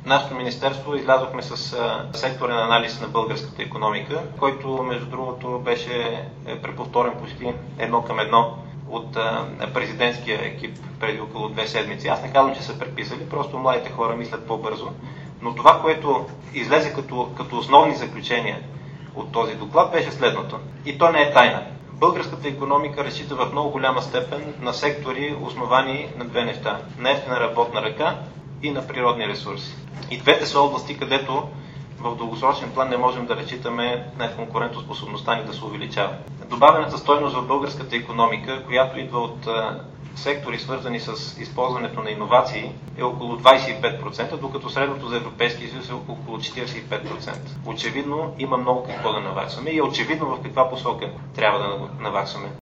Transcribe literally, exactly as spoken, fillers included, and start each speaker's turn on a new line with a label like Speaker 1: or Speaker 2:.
Speaker 1: нашето министерство излязохме с секторен анализ на българската икономика, който между другото беше преповторен почти едно към едно от президентския екип преди около две седмици. Аз не казвам, че са преписали, просто младите хора мислят по-бързо. Но това, което излезе като, като основни заключения от този доклад, беше следното. И то не е тайна. Българската икономика разчита в много голяма степен на сектори, основани на две неща. На евтина работна ръка и на природни ресурси. И двете са области, където в дългосрочен план не можем да разчитаме на конкурентоспособността ни да се увеличава. Добавената стойност в българската икономика, която идва от а, сектори, свързани с използването на иновации, е около двадесет и пет процента, докато средното за Европейския съюз е около четиридесет и пет процента. Очевидно има много какво да наваксваме и е очевидно в каква посока трябва да наваксваме.